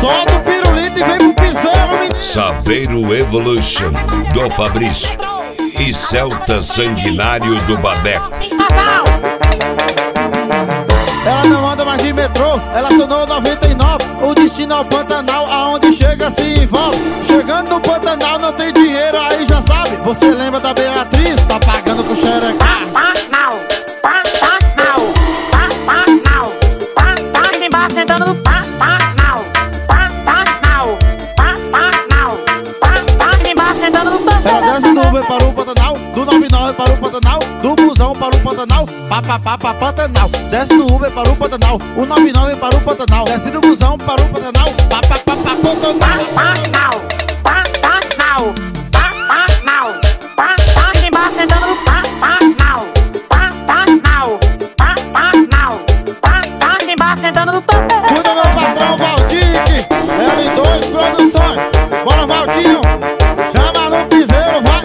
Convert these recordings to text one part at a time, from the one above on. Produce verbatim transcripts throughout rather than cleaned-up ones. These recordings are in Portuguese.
Solta o pirulito e vem pro piseiro, menino. Saveiro Evolution do Fabrício e Celta Sanguinário do Babeco. Ela não anda mais de metrô, ela acionou noventa e nove. O destino ao Pantanal, aonde chega se envolve. Chegando no Pantanal não tem dinheiro, aí já sabe. Você lembra da Beatriz, tá pagando com xereca. Pantanal, Pantanal, Pantanal, Pantanal, embaixo sentando no Pantanal, Pantanal, Pantanal, Pantanal, embaixo sentando no Pantanal. Ela desce do Uber para o Pantanal, do noventa e nove para o Pantanal, do busão para o Pantanal, pá pá pá pá Pantanal. Desce do Uber para o Pantanal, o noventa e nove para o Pantanal. Desce do busão para o Pantanal, pá pá pá pá Pantanal. Pantanal, Pantanal, Pantanal, Pantanal, embaixo sentando no Pantanal, Pantanal, Pantanal, Pantanal, embaixo sentando no Pantanal. Cuida meu patrão Valdir, L dois Produções. Bora Valdinho, chama no piseiro, vai.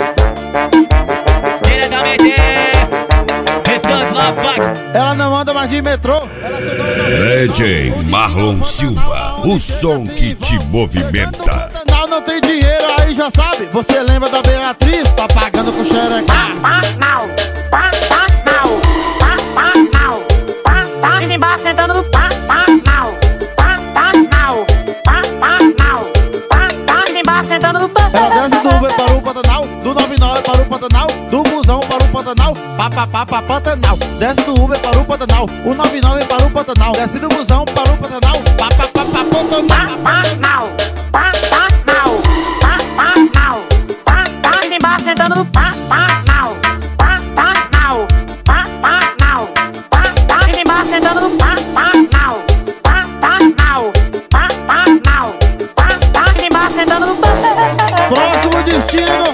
Diretamente, Descanso lá, vai. Ela não anda mais de metrô, ela se D J Marlon Silva, o som que te movimenta. Pantanal não tem dinheiro, aí já sabe. Você lembra da Beatriz, tá pagando com xereca. Pantanal, Pantanal, Pantanal, Pantanal, embaixo sentando no Pantanal, Pantanal, Pantanal, Pantanal, embaixo sentando no Pantanal. Ela desce do Uber para o Pantanal, do noventa e nove para o Pantanal, do busão para o Pantanal, pá pá pá pá Pantanal. Desce do Uber para o Pantanal, o noventa e nove para o Pantanal. Desce do busão para o Pantanal, pá pá pá pá Pantanal. Pantanal, Pantanal, Pantanal, Pantanal, embaixo sentando no Pantanal, Pantanal, Pantanal, Pantanal, embaixo sentando no Pantanal, Pantanal, Pantanal, Pantanal, embaixo sentando no Pantanal. Próximo destino,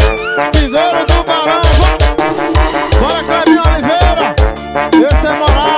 piseiro do Barão. Bora Clebinho Oliveira, esse é moral.